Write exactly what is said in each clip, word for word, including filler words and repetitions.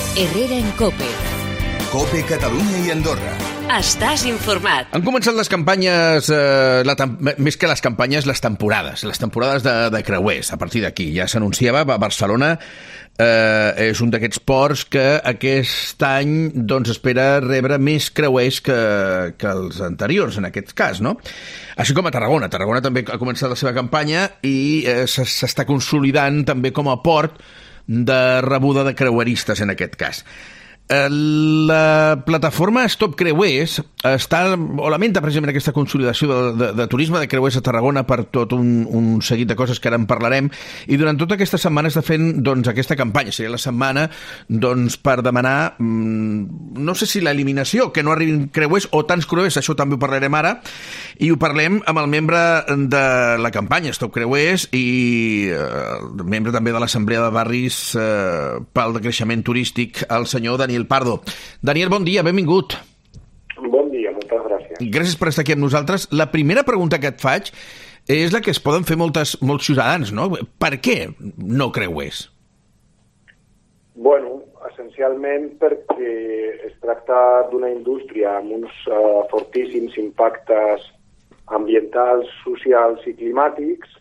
Herrera en COPE. COPE Catalunya i Andorra. Estàs informat. Han començat les campanyes, eh, la més que les campanyes, les temporades, les temporades de, de creuers. A partir d'aquí ja s'anunciava, a Barcelona eh, és un d'aquests ports que aquest any doncs, espera rebre més creuers que, que els anteriors, en aquest cas, no? Així com a Tarragona. Tarragona també ha començat la seva campanya i eh, s'està consolidant també com a port de rebuda de creueristes, en aquest cas. La plataforma Stop Creuers està, o lamenta precisament aquesta consolidació de, de, de turisme de creuers a Tarragona per tot un, un seguit de coses que ara en parlarem, i durant tota aquesta setmana està fent doncs, aquesta campanya. Seria la setmana doncs, per demanar, mmm, no sé si l'eliminació, que no arribin creuers o tants creuers, això també ho parlarem ara, i ho parlem amb el membre de la campanya Stop Creuers i eh, membre també de l'Assemblea de Barris eh, pel Decreixement Turístic, el senyor Daniel Pardo. Daniel, bon dia, benvingut. Bon dia, moltes gràcies. Gràcies per estar aquí amb nosaltres. La primera pregunta que et faig és la que es poden fer moltes, molts ciutadans, no? Per què no creuers? Bueno, essencialment perquè es tracta d'una indústria amb uns uh, fortíssims impactes ambientals, socials i climàtics,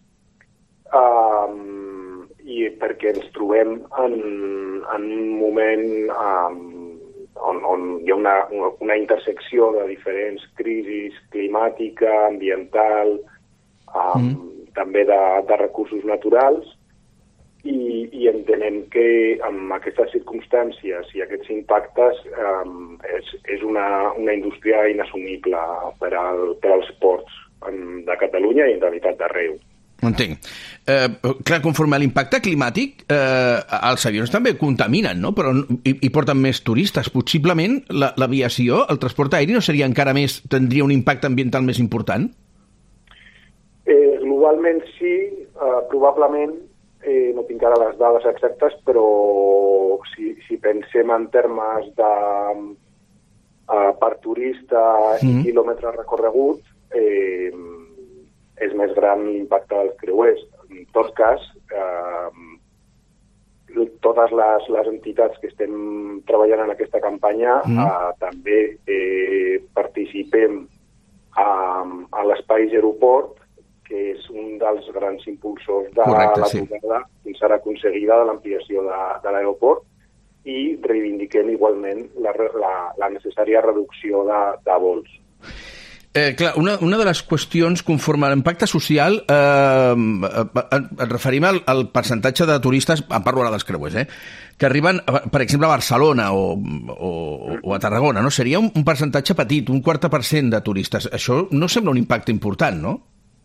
um, i perquè ens trobem en, en un moment um, on, on hi ha una, una intersecció de diferents crisis climàtica, ambiental, um, mm. també de, de recursos naturals, i, i entenem que amb aquestes circumstàncies i aquests impactes um, és, és una, una indústria inassumible per, al, per als ports en, de Catalunya i en realitat d'arreu. Entenc. Eh, clar, conforme a l'impacte climàtic, eh, els avions també contaminen, no? Però, i, i porten més turistes. Possiblement l'aviació, el transport aeri, no seria encara més, tindria un impacte ambiental més important? Eh, globalment sí, eh, probablement, eh, no tinc ara les dades exactes, però si, si pensem en termes de eh, per turista i mm. quilòmetres recorregut, eh, és més gran l'impacte dels creuers. En tot cas, eh, totes les, les entitats que estem treballant en aquesta campanya mm. eh, també eh, participem a, a l'Espai Aeroport, que és un dels grans impulsors de Correcte, la tornada sí. fins ara aconseguida de l'ampliació de, de l'aeroport, i reivindiquem igualment la, la, la necessària reducció de, de vols. Eh, clar, una, una de les qüestions, conforme a l'impacte social, eh, et referim al, al percentatge de turistes, en parlo ara dels creuers, eh, que arriben, per exemple, a Barcelona o, o, o a Tarragona, no? Seria un, un percentatge petit, un quaranta per cent de turistes. Això no sembla un impacte important, no?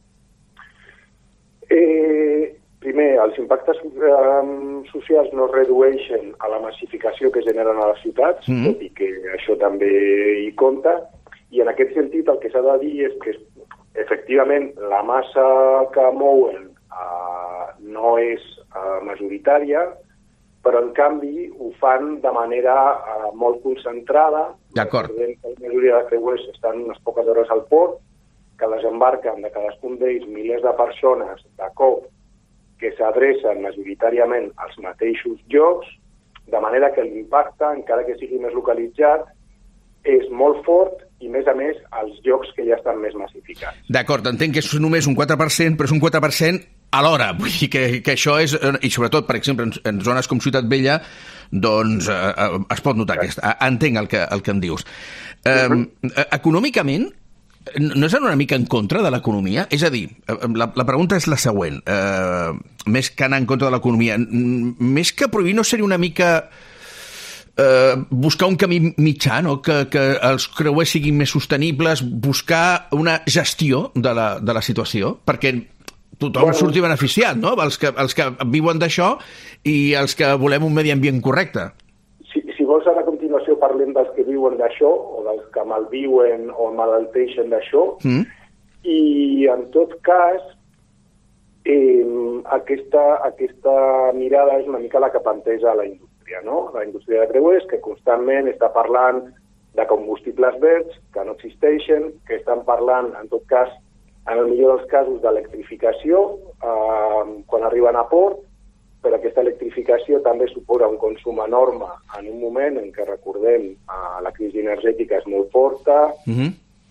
Eh, primer, els impactes eh, socials no es redueixen a la massificació que generen a les ciutats, mm. tot i que això també hi compta. I en aquest sentit el que s'ha de dir és que efectivament la massa que mouen uh, no és uh, majoritària, però en canvi ho fan de manera uh, molt concentrada. D'acord. La majoria de creuers estan unes poques hores al port, que desembarquen de cadascun d'ells milers de persones de cop que s'adrecen majoritàriament als mateixos llocs, de manera que l'impacte, encara que sigui més localitzat, és molt fort i, a més a més, els llocs que ja estan més massificats. D'acord, entenc que és només un quatre per cent, però és un quatre per cent a l'hora. Vull dir que, que això és... I sobretot, per exemple, en, en zones com Ciutat Vella, doncs eh, es pot notar aquest... Entenc el que, el que em dius. Eh, uh-huh. Econòmicament, no és una mica en contra de l'economia? És a dir, la, la pregunta és la següent. Eh, més que anar en contra de l'economia, més que prohibir, no seria una mica... Uh, buscar un camí mitjà, no? que, que els creuers siguin més sostenibles, buscar una gestió de la, de la situació, perquè tothom bueno, surti beneficiat, no? Els que, els que viuen d'això i els que volem un medi ambient correcte. Si, si vols, ara a continuació parlem dels que viuen d'això, o dels que malviuen o malalteixen d'això, mm. i en tot cas eh, aquesta, aquesta mirada és una mica la que planteja la indústria. No? La indústria de creuers, que constantment està parlant de combustibles verds que no existeixen, que estan parlant, en tot cas, en el millor dels casos, d'electrificació eh, quan arriben a port, però aquesta electrificació també suposa un consum enorme en un moment en què, recordem, eh, la crisi energètica és molt forta. Uh-huh.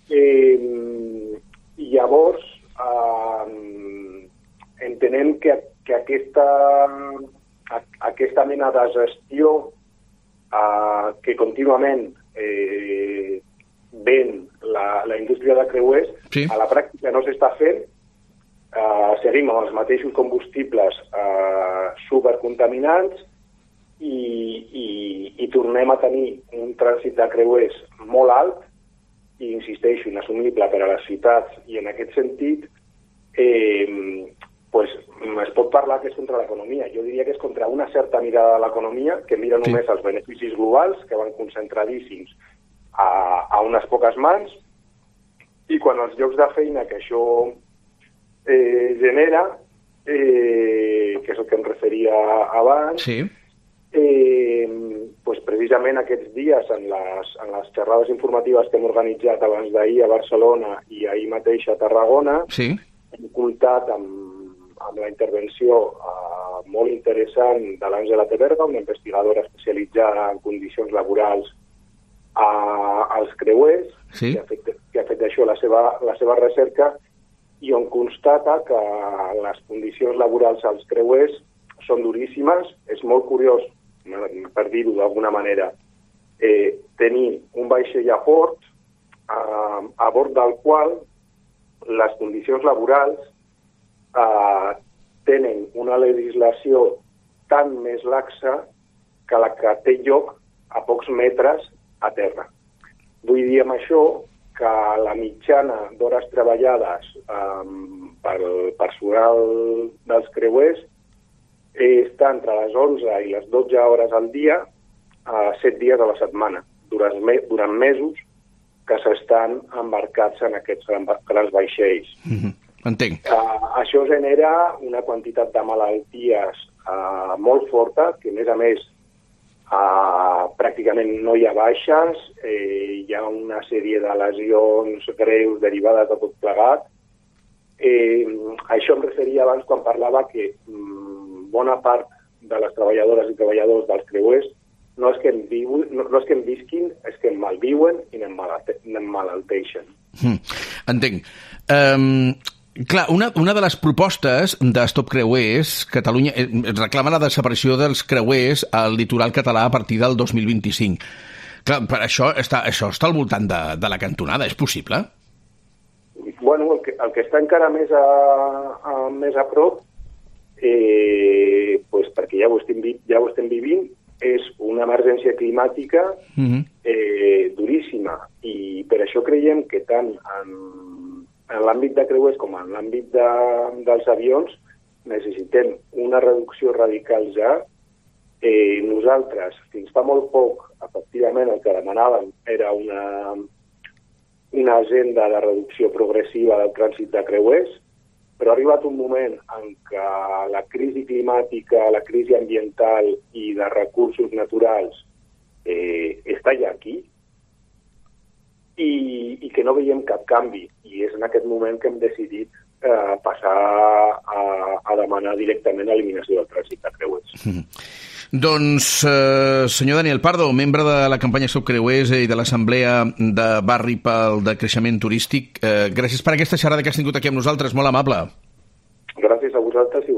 eh, I llavors eh, entenem que, que aquesta, aquesta mena de gestió eh, que contínuament eh, ven la, la indústria de creuers, sí. A la pràctica no s'està fent. Uh, seguim amb els mateixos combustibles uh, supercontaminants i, i, i tornem a tenir un trànsit de creuers molt alt i, insisteixo, inassumible per a les ciutats, i en aquest sentit eh, pues, es pot parlar que és contra l'economia. Jo diria que és contra una certa mirada de l'economia que mira només sí. Els beneficis globals, que van concentradíssims a, a unes poques mans, i quan els llocs de feina que això Eh, genera, eh, que és el que em referia abans, sí. eh, pues precisament aquests dies en les, en les xerrades informatives que hem organitzat abans d'ahir a Barcelona i ahir mateix a Tarragona, sí. Hem comptat amb, amb la intervenció eh, molt interessant de l'Àngela Teberga, una investigadora especialitzada en condicions laborals a, als creuers, sí. que, ha fet, que ha fet d'això la seva, la seva recerca, i on constata que les condicions laborals als creuers són duríssimes. És molt curiós, per dir-ho d'alguna manera, eh, tenir un vaixell a port eh, a bord del qual les condicions laborals eh, tenen una legislació tan més laxa que la que té lloc a pocs metres a terra. Vull dir amb això que la mitjana d'hores treballades eh, pel personal dels creuers està entre les onze i les dotze hores al dia, eh, set dies a la setmana, durant, me, durant mesos que s'estan embarcats en aquests grans vaixells. Mm-hmm. Entenc. Eh, això genera una quantitat de malalties eh, molt forta, que a més a més Uh, pràcticament no hi ha baixes, eh, hi ha una sèrie de lesions greus derivades de tot plegat. Eh, això em referia abans quan parlava que mm, bona part de les treballadores i treballadors dels creuers no és que en, viu, no, no és que en visquin, és que en malviuen i en malalteixen. Mm, entenc. Um... Clar, una, una de les propostes de Stop Creuers, Catalunya eh, reclama la desaparició dels creuers al litoral català a partir del dos mil vint-i-cinc. Clar, per això està, això està al voltant de, de la cantonada, és possible? Bueno, el que, el que està encara més a, a, més a prop, eh, pues perquè ja ho, estem, ja ho estem vivint, és una emergència climàtica uh-huh. eh, duríssima, i per això creiem que tant en en l'àmbit de creuers com en l'àmbit de, dels avions necessitem una reducció radical ja. Eh, nosaltres, fins fa molt poc, efectivament, el que demanàvem era una, una agenda de reducció progressiva del trànsit de creuers, però ha arribat un moment en què la crisi climàtica, la crisi ambiental i de recursos naturals eh, està ja aquí, I, i que no veiem cap canvi, i és en aquest moment que hem decidit eh, passar a, a demanar directament l'eliminació del trànsit de creuers. Mm. Doncs, eh, senyor Daniel Pardo, membre de la campanya Stop Creuers i de l'Assemblea de Barri pel Decreixement Turístic, eh, gràcies per aquesta xerrada que has tingut aquí amb nosaltres, molt amable. Gràcies a vosaltres i